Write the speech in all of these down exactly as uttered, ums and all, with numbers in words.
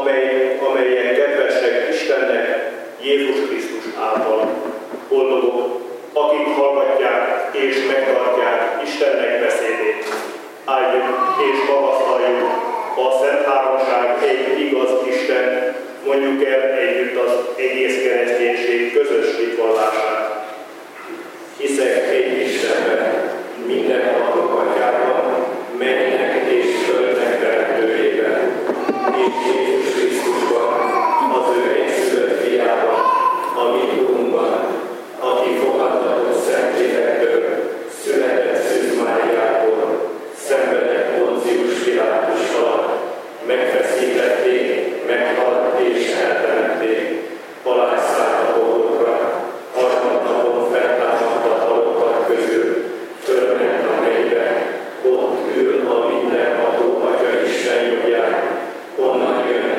amely, amelyen kedvesek Istennek Jézus Krisztus által. Boldogok, akik hallgatják és megtartják Istennek beszédét. Áldjuk és magasztaljuk a Szent Háromság egy igaz Isten, mondjuk el együtt az egész kereszténység közös hitvallását. Hiszek egy Istenben, mindenható Atyában, mennynek és földnek teremtőjében, és Jézus Krisztusban, az ő egyszülött fiában, a mi Urunkban, aki fogadtatott Szentlélektől, született Szűz Máriától, szenvedett Poncius Pilátus alatt, megfeszítették, meghalt és eltemették, alászállt a pokolra, harmadnapon feltámadt a halottak közül, fölment a mennybe, ott ül a mindenható Atya Isten jobbján, onnan jön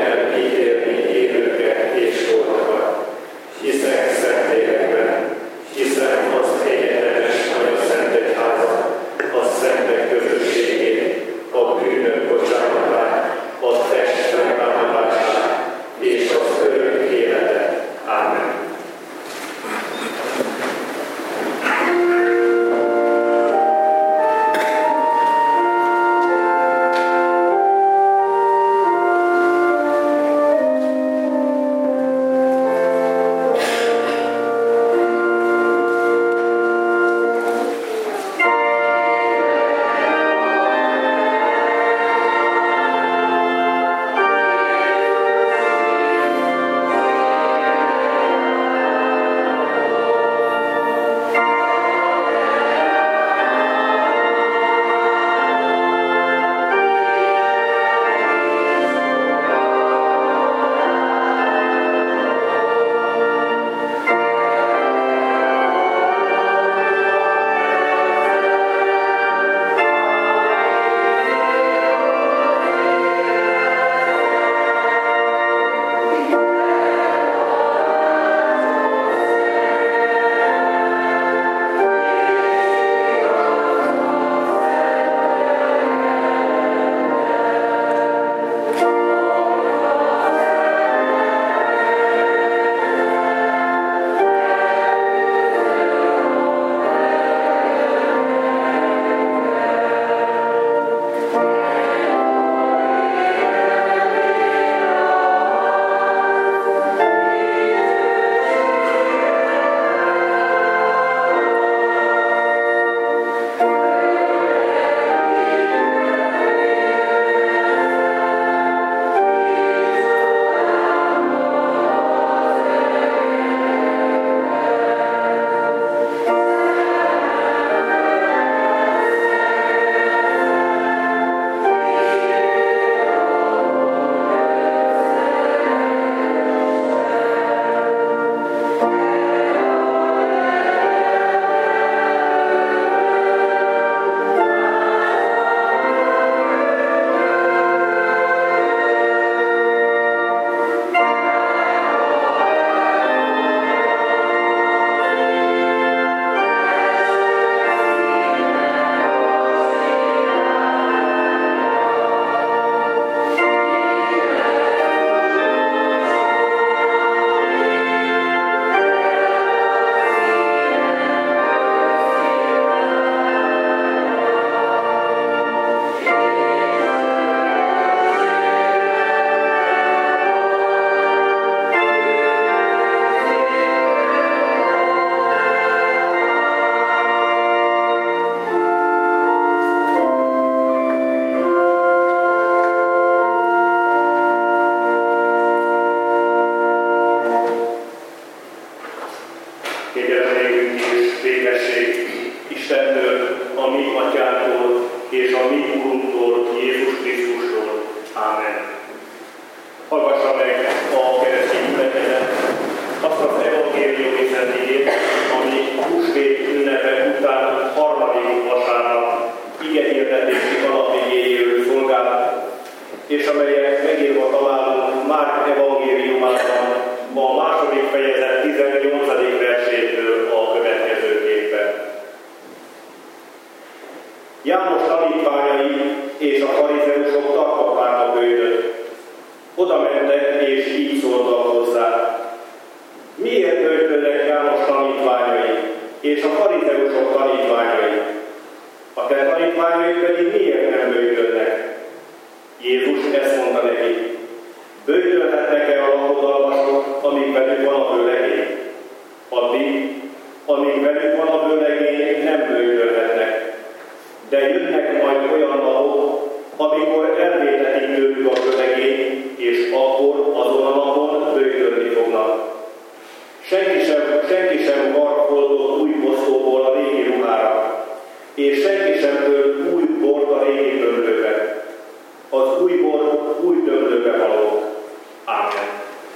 helyre, és így szóltak hozzá. Miért böjtölnek János tanítványai, és a farizeusok tanítványai? A te tanítványai pedig miért nem böjtölnek? Jézus ezt mondta neki: böjtölhetnek-e a lakodalmasok, amíg velük van a vőlegény? Addig, amíg velük van a vőlegény, nem böjtölhetnek. De jönnek majd olyan napok, amikor elvétetik tőlük a vőlegény, és akkor azon a napon böjtölni fognak. Senki sem, senki sem var holdot új posztóból a régi ruhára, és senki sem tölt új bort a régi tömlőbe. Az új bor új tömlőbe való. Ámen.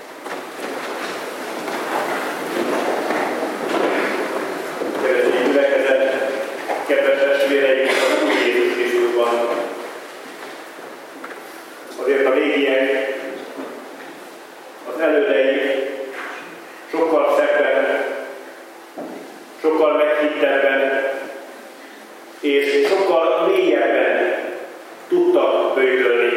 Keresztény gyülekezet, kedves testvéreim, az Úr Jézus Krisztusban. Azért a régiek, az elődeik sokkal szebben, sokkal meghittebben és sokkal mélyebben tudtak böjtölni.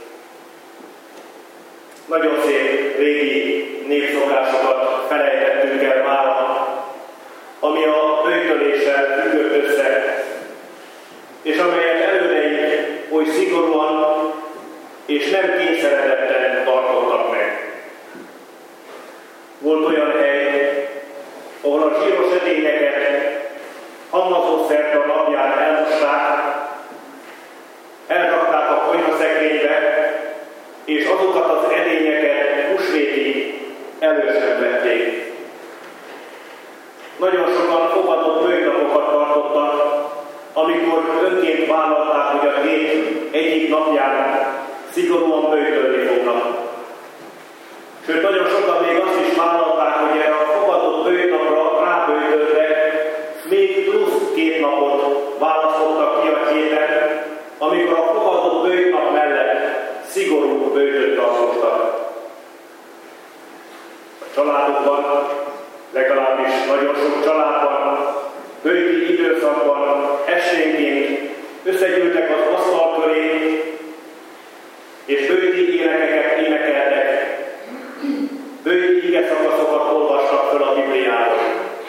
Nagyon szép régi népszokásokat felejtettünk el mára, ami a böjtöléssel függött össze, és amelyet elődeik oly szigorúan és nem kényszeredetten tartottak meg. Volt olyan hely, ahol a zsíros edényeket hammazott szerte a napján elmosták, elrakták a konyhaszekrénybe, és azokat az edényeket húsvétig elő sem vették. Nagyon sokan fogadott böjtnapokat tartottak, amikor önként vállalták, hogy a hét egyik napján szigorúan böjtölni fognak. Sőt, nagyon sokan még azt is vállalták, hogy erre a fogadott böjtnapra ráböjtöltek, még plusz két napot választottak ki a héten, amikor a fogadott böjtnap mellett szigorú böjtöt tartottak. A családokban, legalábbis nagyon sok családban, böjti időszakban esténként összegyűltek az asztal köré, és böjti énekeket énekeltek, böjti igeszakaszokat olvastak föl a Bibliából.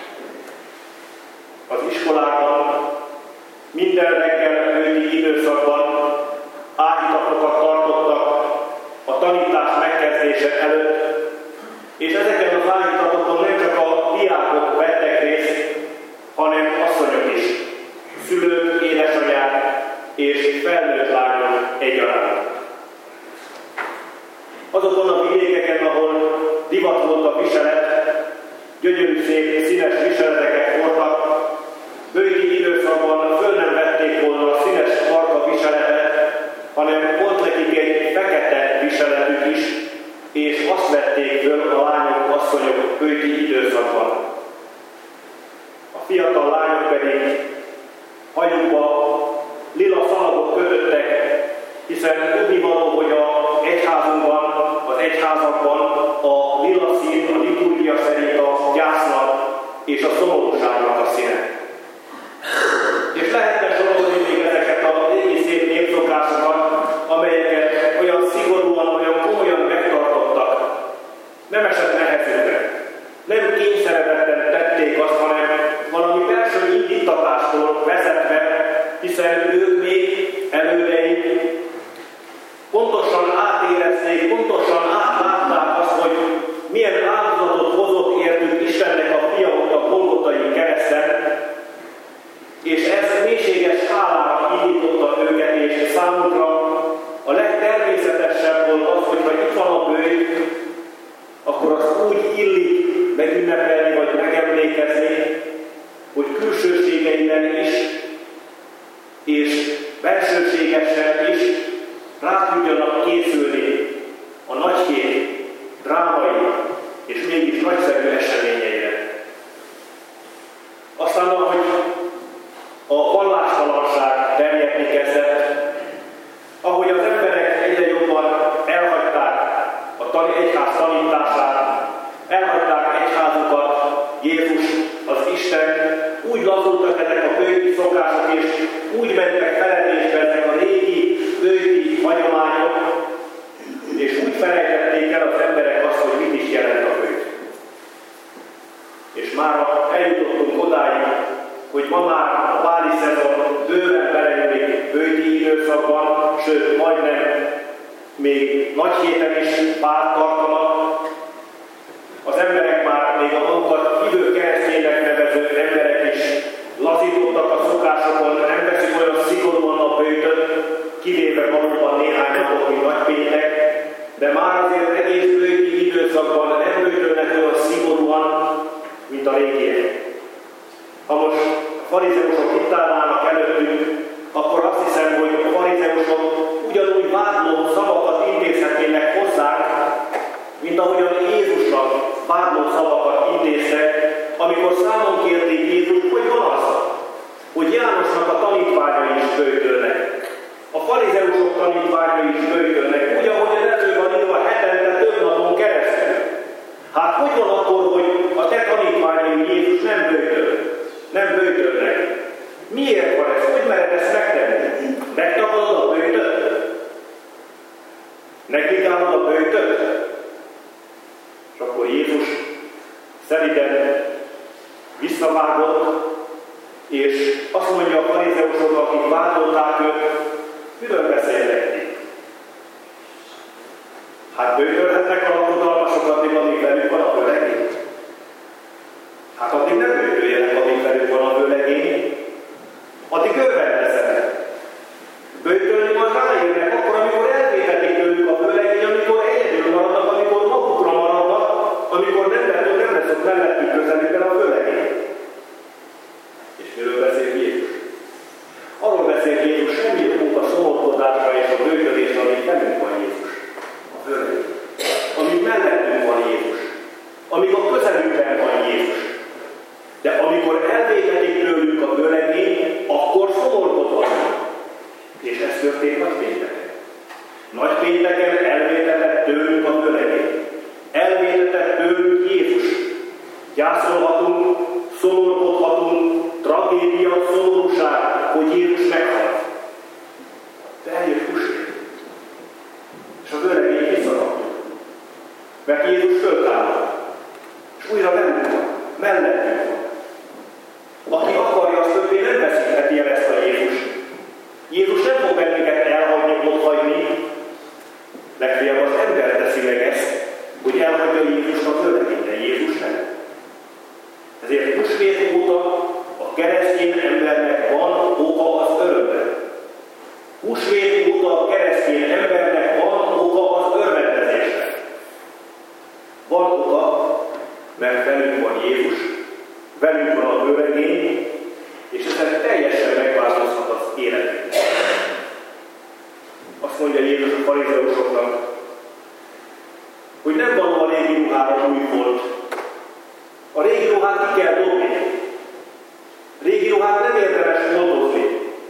Az iskolában minden reggel böjti időszakban áhítapokat tartottak a tanítás megkezdése előtt, és ezeken az áhítatokon nem csak a diákok vettek részt, hanem asszonyok is, szülők, édesanyák és felnőtt lányok egyaránt. Azokon a vidékeken, ahol divat volt a viselet, gyönyörű szép színes viseleteket hordtak, böjti időszakban föl nem vették volna a színes farka viseletet, hanem volt nekik egy fekete viseletük is, és azt vették föl a lányok, asszonyok böjti időszakban. A fiatal lányok pedig hajukba lila szalagok kötöttek, hiszen tudnivaló, hogy az egyházunkban, az egyházakban a lila szín a liturgia szerint a gyásznak és a szomorúságnak a színe. És lehetne sorolni még ezeket a régi szép népszokásokat, amelyeket olyan szigorúan, olyan komolyan megtartottak. Nem esett nehezükre. Nem kényszeredetten tették azt, hanem valami belső indítatástól vezetve, hiszen ők még elődeik pontosan átérezték, pontosan átlátták azt, hogy milyen áldozatot hozott értük Istennek a fia, a Golgotai kereszten, és ez mélységes hálára indította őket, és számukra a legtermészetesebb volt az, hogy ha itt van a böjt, akkor azt úgy illik megünnepelni, vagy megemlékezni, hogy külsőségeiben is, és belsőségesen is rá tudjanak készülni a nagyhét drámai és mégis nagyszerű eseményeire. Aztán, ahogy a vallástalanság terjedni kezdett, ahogy az emberek egyre jobban elhagyták a egyház tanítását, elhagyták egyházukat, Jézus, az Isten, úgy lazultak ezek a böjti szokások, és úgy mentek feledésbe ezek a régi böjti hagyományok, és úgy felejtették el az emberek azt, hogy mit is jelent a bőjt. És már eljutottunk odáig, hogy ma már a báli szezon bőven belejövik bőjti időszakban, sőt majdnem még nagy héten is párt tartanak. Az emberek már, még a magukat hívő kereszténynek nevező emberek is lazítottak a szokásokon, nem veszik olyan szigorúan a bőjtöt, kivéve valóban néhány napot, mint nagypéntek, de már azért egész bőjti időszakban nem bőjtölnek olyan szigorúan, mint a régiek. Ha most a farizeusok itt állnának előttünk, akkor azt hiszem, hogy a farizeusok ugyanúgy vádló szavakat intézhetnének hozzánk, mint ahogyan Jézusra vádló szavakat intéztek, amikor számon kérték Jézus, hogy van az, hogy Jánosnak a tanítványai is bőjtölnek. A farizeusok tanítványai is bőjtölnek, úgy, ahogy ez elő van írva hetente több napon keresztül. Hát hogy van akkor, hogy a te tanítványai Jézus nem bőjtöl? Nem bőjtölnek. Miért van ez? Hogy mered ezt megtenni? Megtagadod a bőjtöt? Negligálod a bőjtöt? És akkor Jézus szeriden visszavágott, és azt mondja a farizeusok, akik vádolták őt, miről beszélnek ti? Hát bőjtölhetnek a lakodalmasok addig, amíg velük van a vőlegény? Hát addig nem bőjtöljenek, amíg velük van a vőlegény. Addig örvendezzenek. Bőjtölni majd ráérnek akkor, amikor elvétetik tőlük a vőlegény, amikor egyedül maradnak, amikor magukra maradnak, amikor nem lehet, nem lesz ott mellettük közelükben a vőlegény. És miről beszél Jézus? Arról beszél Jézus, semmi okunk a szomorkodásra és a bőjtölésre, amíg velünk van Jézus. A vőlegény. Amíg mellettünk van Jézus. Amíg a közelünkben van Jézus. De amikor elvétetik tőlük a vőlegény, akkor szomorkodhatnak. És ez történt nagypénteken. Nagypénteken elvétetett tőlük a vőlegény. Elvétetett tőlük Jézus. Gyászolhatunk, szomorkodhatunk, tragédia, szomorúság, hogy Jézus meghalt. De eljött húsvét. És a vőlegény visszaraktuk. Mert Jézus föltámad. És újra velünk van, mellettünk van. Aki akarja, az többé nem veszítheti el ezt a Jézus. Jézus nem fog bennünket elhagyni, ott hagyni. Legfeljebb az ember teszi meg ezt, hogy elhagyja Jézus a vőlegény, de Jézus nem. Ezért húsvét óta a keresztény embernek van oka az örömben. Húsvét óta a keresztény embernek van oka az örvendezésre. Van oka, mert velünk van Jézus, velünk van a vőlegény, és ezen teljesen megváltozhat az életünk. Azt mondja Jézus a farizeusoknak, hogy nem való a régi ruhára új volt. A régi ruhát ki kell dobni. A régi ruhát nem érdemes moldozni.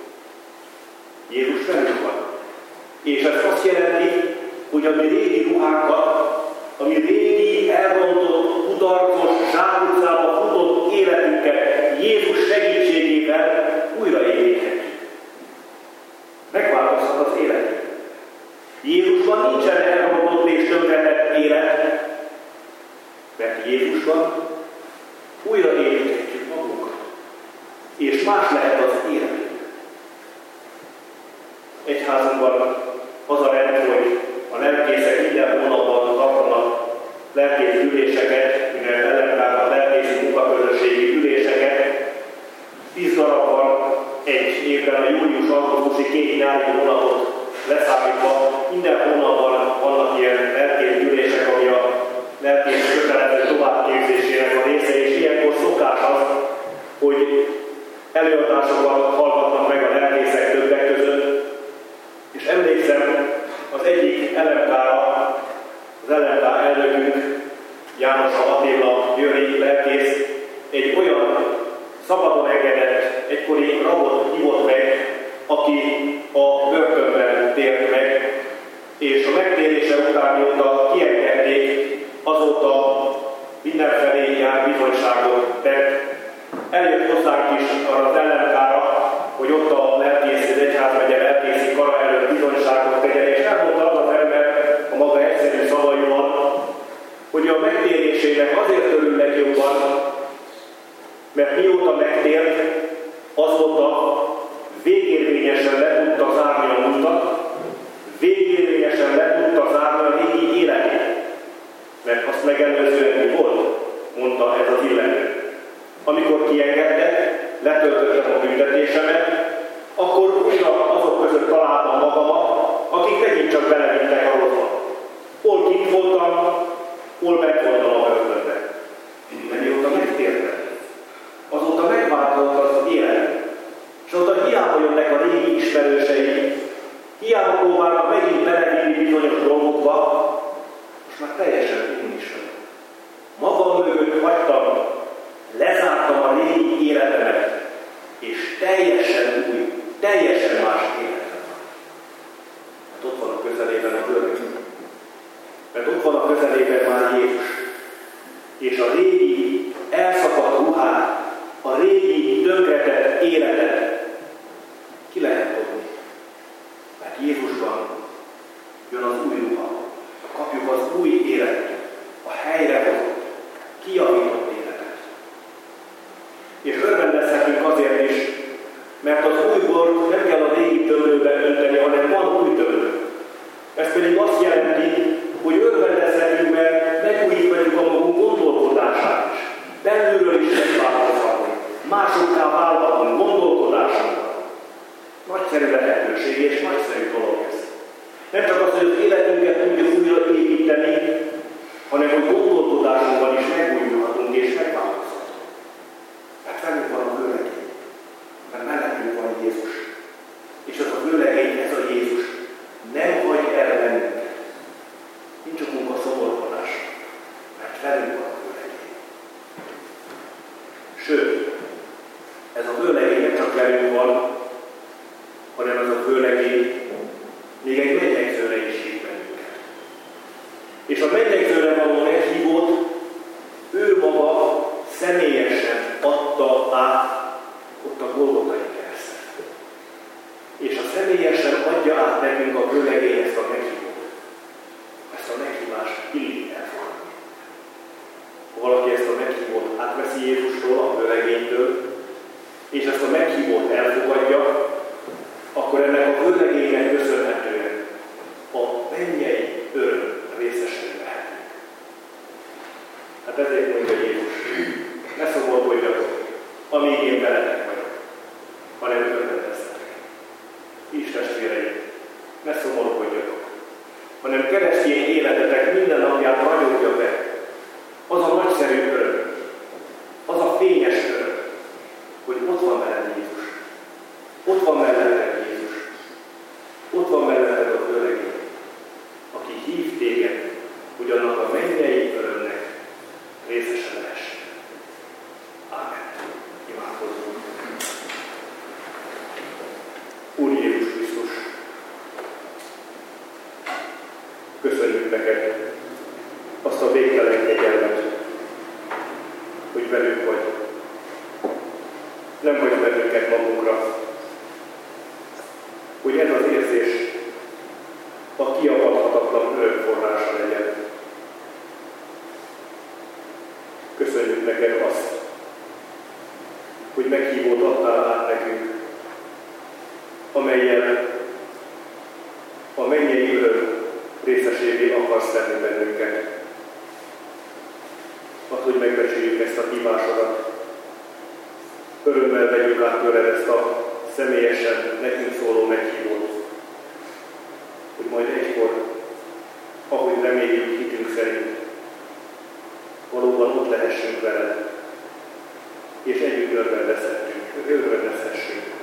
Jézus velünk van. És ez azt jelenti, hogy a mi régi ruhákat, a mi régi, elrontott, kudarcos, zsákutcába futott életünket Jézus segítségével újraépíthetjük. Megváltozhat az életünk. Jézusban nincsen elrontott és tönkretett élet, mert Jézusban újraépíthetjük magunkat. És más lehet az életünk. Egyházunkban az a rend, hogy a lelkészek minden hónapban tartanak lelkész üléseket, mivel ellentállnak lelkészi munkaközösségi üléseket. Tíz darabban egy évben a július-augusztusi két nyári hónapot leszámítva minden hónapban vannak ilyen lelkész ülések, ami a lelkész kötelező továbbképzésének a része, és ilyenkor szokás az, hogy előadásokat hallgatnak meg a lelkészek többek között. És emlékszem, az egyik elemkára, az elemká elnökünk, János Attila győri lelkész, egy olyan szabadon engedett egykori rabot hívott meg, aki a börtönben tért meg, és a megtérése után, mióta kiengedték, azóta mindenfelé jár bizonyságot tett. Eljött hozzánk is arra az ellenkára, hogy ott a lelkész, az egyházmegye lelkészi kara előtt bizonyságot tegyen, és elmondta az az ember a maga egyszerű megtérésének azért örülnek jobban, mert mióta megtért, azóta végérvényesen le tudta zárni a múltat, végérvényesen le tudta zárni a régi életét. Mert azt megelőzően mi volt, mondta ez az illető. Amikor kiengedtek, letöltöttem a büntetésemet, akkor újra azok között találtam magamat, akik megint csak belevittek a rosszba. Hol kint voltam, hol meg voltam a börtönben. De mióta megtértem, azóta megváltozott az élet. És azóta hiába jönnek a régi ismerősei, hiába próbálnak megint belevinni bizonyos dolgokba, most már teljesen én is vagyok. Magam mögött hagytam, lezártam a régi életemet, és teljesen új, teljesen más életem van. Mert ott van a közelében a völgy. Mert ott van a közelében már Jézus. És a régi elszakadt ruhát, a régi tönkretett életet ki lehet dobni. Mert Jézusban jön az új ruha. Kapjuk az új életet, a helyrehozott, kijavított életet. És örvendezhetünk azért is, mert az új bort nem kell a régi tömlőben önteni, hanem van új tömlő. Ez pedig azt jelenti, hogy örvendezhetünk, mert megújítjuk a magunk gondolkodását is. Belülről is megváltozhatni. Másokká válhatunk gondolkodásunkat. Nagyszerű lehetőség és nagyszerű dolog ez. Nem csak az, hogy az életünket tudjuk újra építeni, hanem hogy gondolkodásunkban is megújulhatunk és megváltozhatunk. Mert velünk van a vőlegény, mert mellettünk van Jézus. És az a vőlegény, ez a Jézus nem hagy el bennünket. Nincs okunk a szomorkodás, mert velünk van a vőlegény. Sőt, ez a vőlegény nem csak velünk van, hanem ez a vőlegény még egy mennyegzőre is hív bennünket. És a mennyegzőre való meghívót ő maga személyesen adta át ott a Golgotai kereszten. És a személyesen adja át nekünk a vőlegény ezt a meghívót. Ezt a meghívást illik elfogadni. Ha valaki ezt a meghívót átveszi Jézustól, a vőlegénytől, és ezt a meghívót elfogadja, akkor ennek a vőlegénynek köszönhetően a mennyei öröm részesei lehetünk. Hát ezért mondja Jézus, ne szomorkodjatok, amíg én veletek vagyok, hanem örvendezzetek. Is testvéreim, ne szomorkodjatok, hanem keresztény életetek minden napját ragyogja be az a nagyszerű öröm, az a fényes öröm, hogy ott van veled Jézus. Ott van melletted Jézus. Ott van melletted a vőlegény, aki hív téged, hogy annak a mennyei örömnek részese lehess. Ámen. Imádkozzunk. Úr Jézus Krisztus, köszönjük neked azt a végtelen kegyelmet, hogy velünk vagy. Nem vagy bennünket magunkra, hogy ez az érzés a kiapadhatatlan örömforrása legyen. Köszönjük neked azt, hogy meghívót adtál át nekünk, amellyel a mennyei öröm részesévé akarsz tenni bennünket. Add, hogy megbecsüljük ezt a hívásodat. Örömmel vegyük át tőled ezt a személyesen nekünk szóló meghívót, hogy majd egykor, ahogy reméljük hitünk szerint, valóban ott lehessünk veled, és együtt örvendezhessünk.